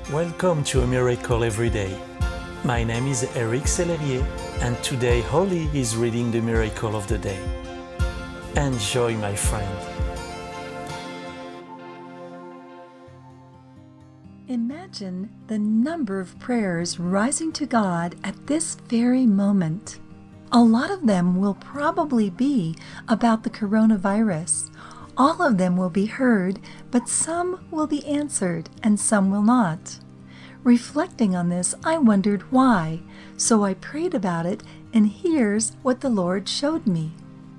Welcome to A Miracle Every Day. My name is Eric Sellerier, and today Holly is reading the Miracle of the Day. Enjoy, my friend. Imagine the number of prayers rising to God at this very moment. A lot of them will probably be about the coronavirus. All of them will be heard, but some will be answered and some will not. Reflecting on this, I wondered why, so I prayed about it, and here's what the Lord showed me.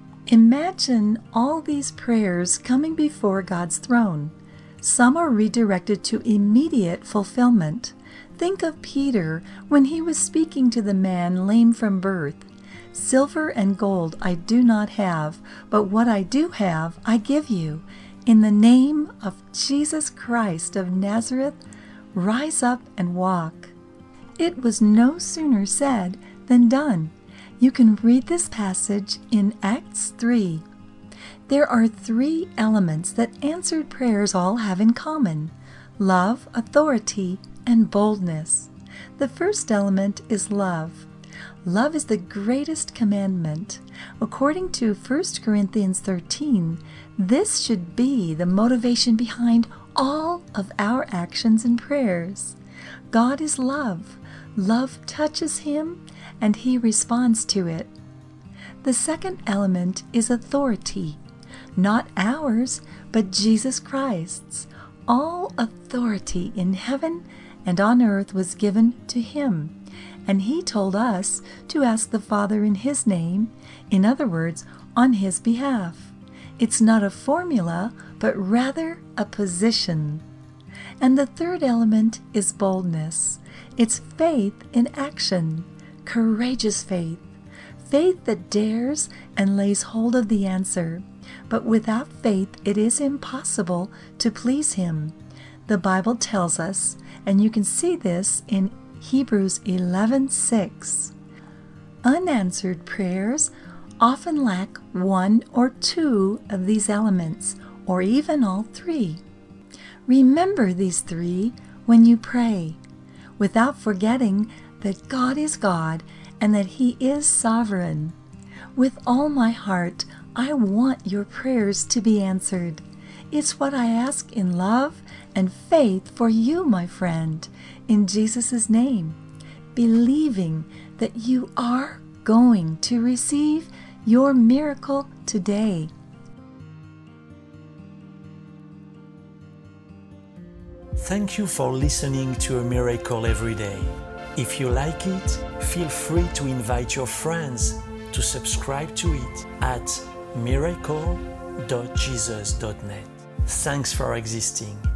Imagine all these prayers coming before God's throne. Some are redirected to immediate fulfillment. Think of Peter when he was speaking to the man lame from birth. Silver and gold I do not have, but what I do have I give you. In the name of Jesus Christ of Nazareth, rise up and walk. It was no sooner said than done. You can read this passage in Acts 3. There are 3 elements that answered prayers all have in common: love, authority, and boldness. The first element is love. Love is the greatest commandment. According to 1 Corinthians 13, this should be the motivation behind all of our actions and prayers. God is love. Love touches Him, and He responds to it. The second element is authority. Not ours, but Jesus Christ's. All authority in heaven and on earth was given to Him. And He told us to ask the Father in His name, in other words, on His behalf. It's not a formula, but rather a position. And the third element is boldness. It's faith in action, courageous faith, faith that dares and lays hold of the answer. But without faith it is impossible to please Him. The Bible tells us, and you can see this in Hebrews 11:6. Unanswered prayers often lack 1 or 2 of these elements, or even all 3. Remember these 3 when you pray, without forgetting that God is God and that He is sovereign. With all my heart, I want your prayers to be answered. It's what I ask in love and faith for you, my friend, in Jesus' name, believing that you are going to receive your miracle today. Thank you for listening to A Miracle Every Day. If you like it, feel free to invite your friends to subscribe to it at miracle.jesus.net. Thanks for existing.